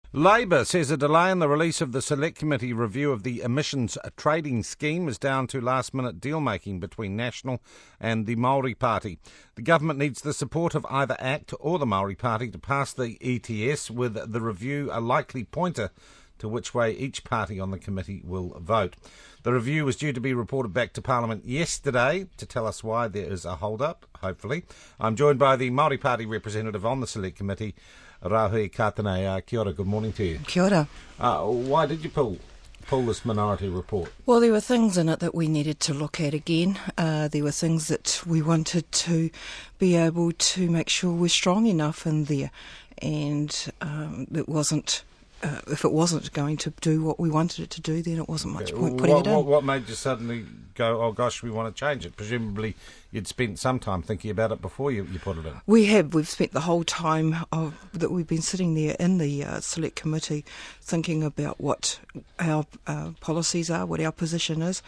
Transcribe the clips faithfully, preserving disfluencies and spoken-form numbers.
Labor says a delay in the release of the Select Committee review of the emissions trading scheme is down to last-minute deal-making between National and the Māori Party. The government needs the support of either ACT or the Māori Party to pass the E T S, with the review a likely pointer to which way each party on the committee will vote. The review was due to be reported back to Parliament yesterday. To tell us why there is a hold-up, hopefully, I'm joined by the Māori Party representative on the Select Committee, Rauhui Katanei. Uh, kia ora, good morning to you. Kia ora. Uh, why did you pull pull this minority report? Well, there were things in it that we needed to look at again. Uh, there were things that we wanted to be able to make sure we're strong enough in there, and um, it wasn't. Uh, if it wasn't going to do what we wanted it to do, then it wasn't much point putting what, it in. What, what made you suddenly go, oh gosh, we want to change it? Presumably you'd spent some time thinking about it before you, you put it in. We have. We've spent the whole time of, that we've been sitting there in the uh, Select Committee thinking about what our uh, policies are, what our position is,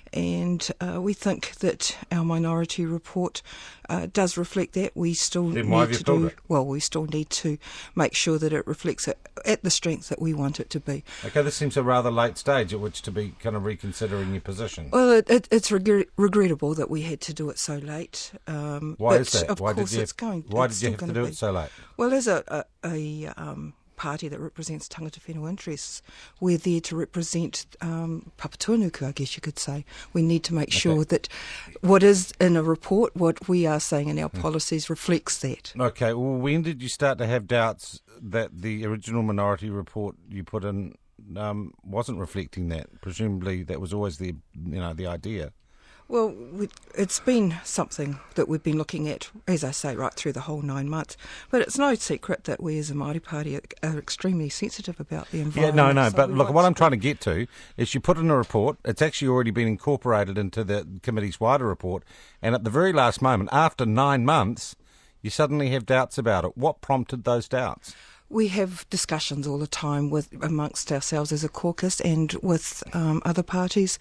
and uh, we think that our minority report uh, does reflect that. We still Then why need have you to pulled do it? well. We still need to make sure that it reflects it at the strength that we want it to be. Okay, this seems a rather late stage at which to be kind of reconsidering your position. Well, it, it, it's regret, regrettable that we had to do it so late. Um, Why but is that? Of why course, did you it's going. Why it's did you still have to gonna do be. it so late? Well, as a, a, a um, party that represents tangata whenua interests, we're there to represent um, Papatūānuku, I guess you could say. We need to make Okay. sure that what is in a report, what we are saying in our mm. policies, reflects that. Okay, well, when did you start to have doubts that the original minority report you put in um, wasn't reflecting that? Presumably that was always the, you know, the idea. Well, it's been something that we've been looking at, as I say, right through the whole nine months. But it's no secret that we as a Māori Party are, are extremely sensitive about the environment. Yeah, no, no, so but look, what I'm to... trying to get to is you put in a report, it's actually already been incorporated into the committee's wider report, and at the very last moment, after nine months, you suddenly have doubts about it. What prompted those doubts? We have discussions all the time with amongst ourselves as a caucus and with um, other parties.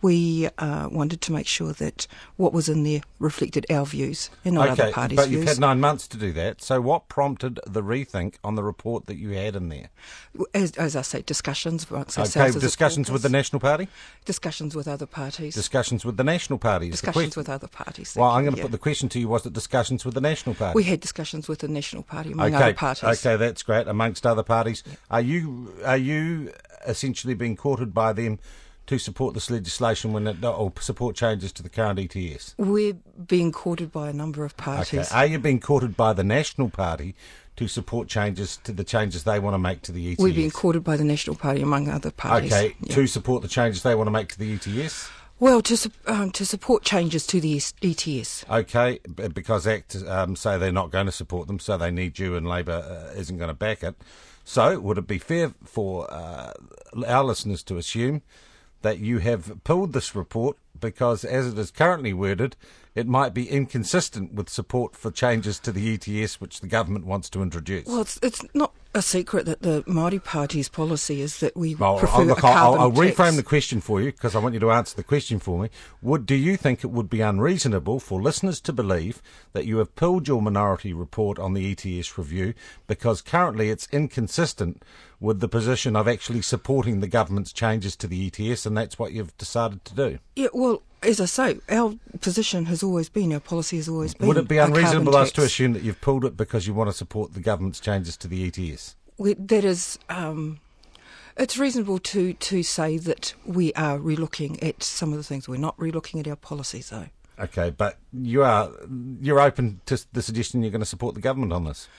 We uh, wanted to make sure that what was in there reflected our views and not okay, other parties' but views. You've had nine months to do that. So what prompted the rethink on the report that you had in there? As, as I say, discussions amongst Okay, ourselves as discussions a with the National Party? Discussions with other parties. Discussions with the National Party. Discussions with other parties. Well, I'm you, going to yeah. put the question to you, was it discussions with the National Party? We had discussions with the National Party among okay, other parties. Okay, that's great, amongst other parties. Yeah. Are you are you essentially being courted by them to support this legislation when it, or support changes to the current E T S? We're being courted by a number of parties. Okay. Are you being courted by the National Party to support changes to the changes they want to make to the E T S? We're being courted by the National Party among other parties. Okay, yeah. to support the changes they want to make to the E T S? Well, to su- um, to support changes to the E T S. Okay, b- because ACT um, say they're not going to support them, so they need you, and Labor uh, isn't going to back it. So, would it be fair for uh, our listeners to assume that you have pulled this report because, as it is currently worded, it might be inconsistent with support for changes to the E T S which the government wants to introduce? Well, it's, it's not a secret that the Māori Party's policy is that we well, prefer I'll, look, a carbon I'll, I'll tax. reframe the question for you because I want you to answer the question for me. Would do you think it would be unreasonable for listeners to believe that you have pulled your minority report on the E T S review because currently it's inconsistent with the position of actually supporting the government's changes to the E T S, and that's what you've decided to do? Yeah, well, as I say, our position has always been, our policy has always been. Would it be a unreasonable carbon us to tax. assume that you've pulled it because you want to support the government's changes to the E T S? We, that is, um, it's reasonable to, to say that we are relooking at some of the things. We're not relooking at our policies, though. Okay, but you are you're open to the suggestion you're going to support the government on this?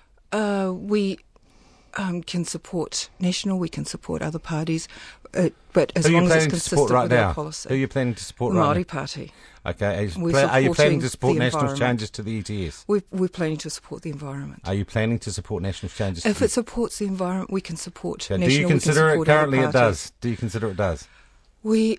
Uh, we um, can support National, we can support other parties, uh, but as Who are long you as it's planning to support consistent right with now? our policy. Who are you planning to support the right Māori now? Party. Okay, are you, We're pla- are you planning supporting to support the National's environment. changes to the E T S? We're, we're planning to support the environment. Are you planning to support National's changes? If to it supports the environment, we can support okay. National. Do you consider we it can support other currently? It parties. does. Do you consider it does? We,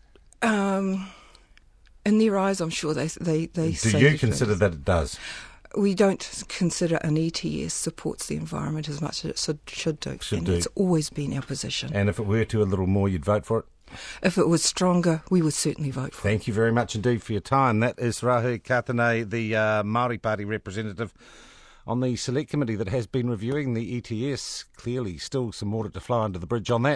um, in their eyes, I'm sure they they they. Do say you different consider things. that it does? We don't consider an E T S supports the environment as much as it should, should do, Should and do. it's always been our position. And if it were to a little more, you'd vote for it? If it was stronger, we would certainly vote for it. Thank you very much indeed for your time. That is Rauhui Katanei, the uh, Māori Party representative on the Select Committee that has been reviewing the E T S. Clearly still some water to flow under the bridge on that.